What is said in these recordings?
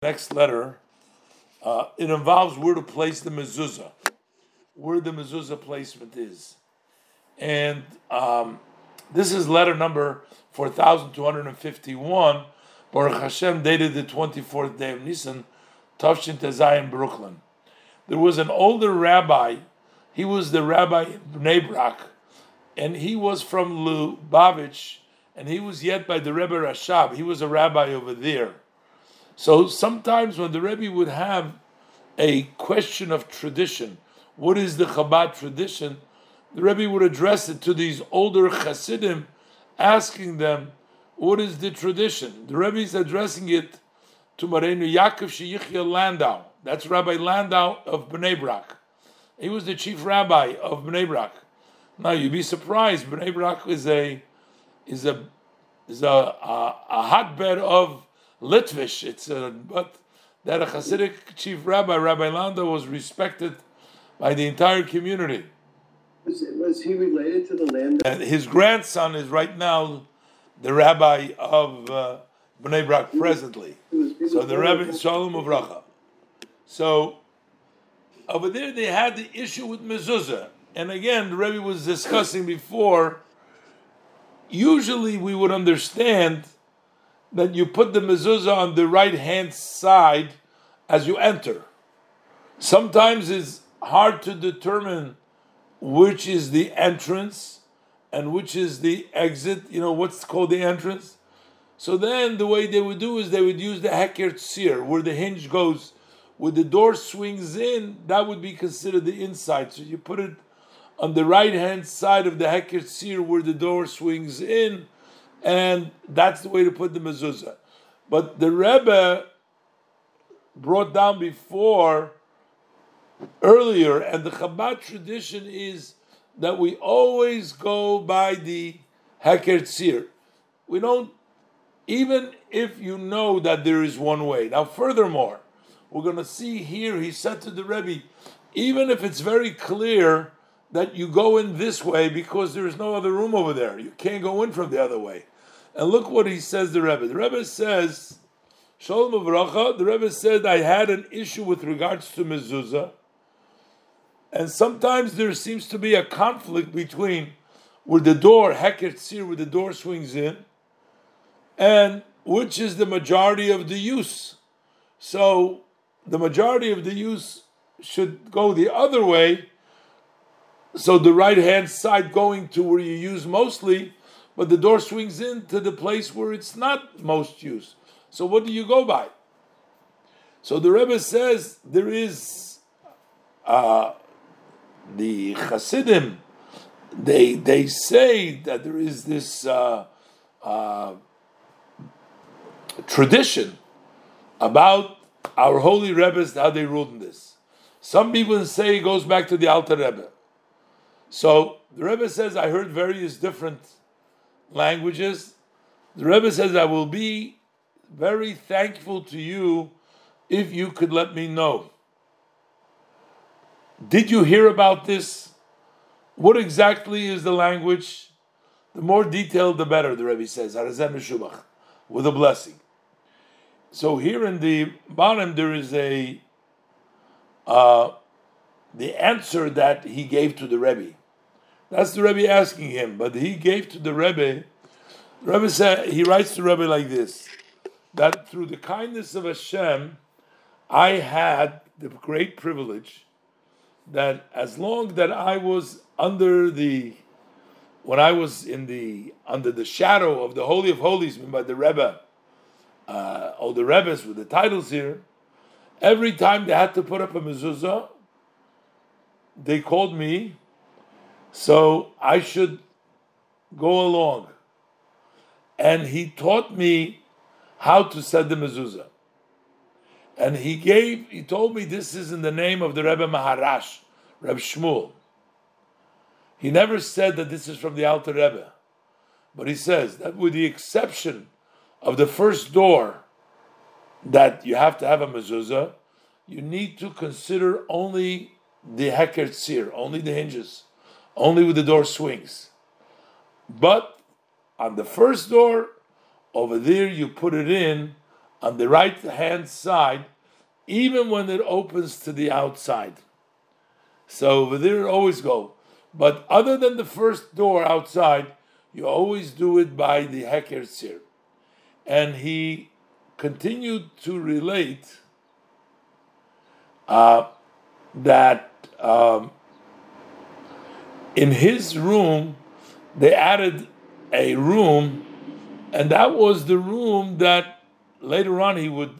Next letter, it involves where to place the mezuzah, where the mezuzah placement is. And this is letter number 4251, Baruch Hashem, dated the 24th day of Nisan, Tavshin Tezayim, Brooklyn. There was an older rabbi, he was the rabbi in Bnei Brak, and he was from Lubavitch, and he was yet by the Rebbe Rashab, he was a rabbi over there. So sometimes when the Rebbe would have a question of tradition, what is the Chabad tradition, the Rebbe would address it to these older Hasidim, asking them, what is the tradition? The Rebbe is addressing it to Mareinu Yaakov Sheyichya Landau. That's Rabbi Landau of Bnei Brak. He was the chief rabbi of Bnei Brak. Now you'd be surprised, Bnei Brak is a hotbed of Litvish. But that a Hasidic chief rabbi, Rabbi Landau, was respected by the entire community. Was he related to the land? And his grandson is right now the rabbi of Bnei Brak presently. So the Rebbe Shalom Uvracha. So over there they had the issue with mezuzah. And again, the Rebbe was discussing before, usually we would understand that you put the mezuzah on the right-hand side as you enter. Sometimes it's hard to determine which is the entrance and which is the exit, what's called the entrance. So then the way they would do is they would use the heker tzir, where the hinge goes, where the door swings in, that would be considered the inside. So you put it on the right-hand side of the heker tzir where the door swings in, and that's the way to put the mezuzah. But the Rebbe brought down before, earlier, and the Chabad tradition is that we always go by the heker tzir. We don't, even if you know that there is one way. Now furthermore, we're going to see here, he said to the Rebbe, even if it's very clear that you go in this way because there is no other room over there, you can't go in from the other way. And look what he says, the Rebbe. The Rebbe says, Shalom Uvracha, the Rebbe said, I had an issue with regards to mezuzah, and sometimes there seems to be a conflict between where the door, heker tzir, where the door swings in, and which is the majority of the use. So the majority of the use should go the other way, so the right-hand side going to where you use mostly, but the door swings into the place where it's not most used. So what do you go by? So the Rebbe says there is the Hasidim, they say that there is this tradition about our holy Rebbes, how they ruled in this. Some people say it goes back to the Alter Rebbe. So the Rebbe says, I heard various different languages. The Rebbe says, I will be very thankful to you if you could let me know. Did you hear about this? What exactly is the language? The more detailed, the better, the Rebbe says, Harazem Meshubach, with a blessing. So here in the bottom, there is the answer that he gave to the Rebbe. That's the Rebbe asking him, but he gave to the Rebbe. The Rebbe said, he writes to the Rebbe like this, that through the kindness of Hashem, I had the great privilege that as long that I was under the shadow of the Holy of Holies, by the Rebbe, all the Rebbes with the titles here, every time they had to put up a mezuzah, they called me, so I should go along. And he taught me how to set the mezuzah. And he told me this is in the name of the Rebbe Maharash, Reb Shmuel. He never said that this is from the Alter Rebbe. But he says that with the exception of the first door that you have to have a mezuzah, you need to consider only the heker tzir, only the hinges, only with the door swings. But on the first door, over there you put it in on the right hand side, even when it opens to the outside. So over there always go. But other than the first door outside, you always do it by the Heker Tzir. And he continued to relate that in his room, they added a room, and that was the room that later on he would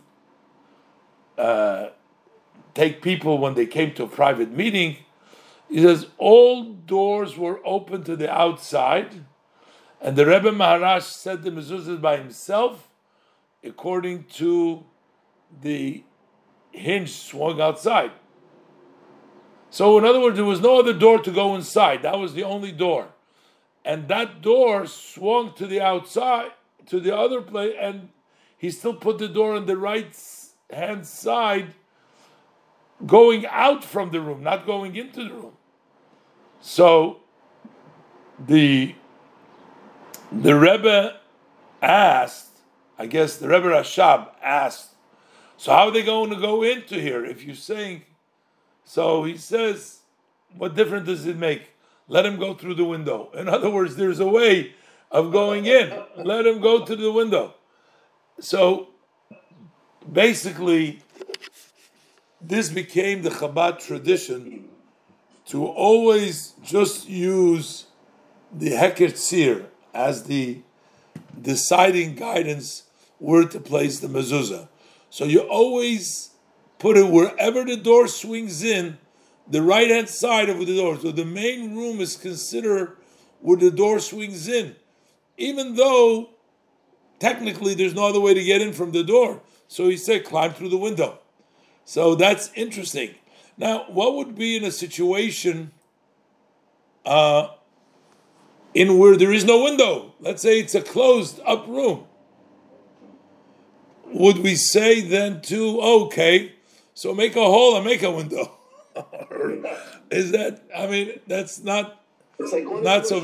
take people when they came to a private meeting. He says all doors were open to the outside, and the Rebbe Maharash said the mezuzah by himself, according to the hinge swung outside. So in other words, there was no other door to go inside. That was the only door. And that door swung to the outside, to the other place, and he still put the door on the right hand side, going out from the room, not going into the room. So the Rebbe asked, I guess the Rebbe Rashab asked, so how are they going to go into here if you're saying? So he says, what difference does it make? Let him go through the window. In other words, there's a way of going in. Let him go to the window. So basically, this became the Chabad tradition to always just use the Heker Tzir as the deciding guidance where to place the mezuzah. So you always put it wherever the door swings in, the right-hand side of the door. So the main room is considered where the door swings in, even though technically there's no other way to get in from the door. So he said, climb through the window. So that's interesting. Now, what would be in a situation in where there is no window? Let's say it's a closed-up room. Would we say then too, okay, so make a hole and make a window? Is that, I mean, that's not so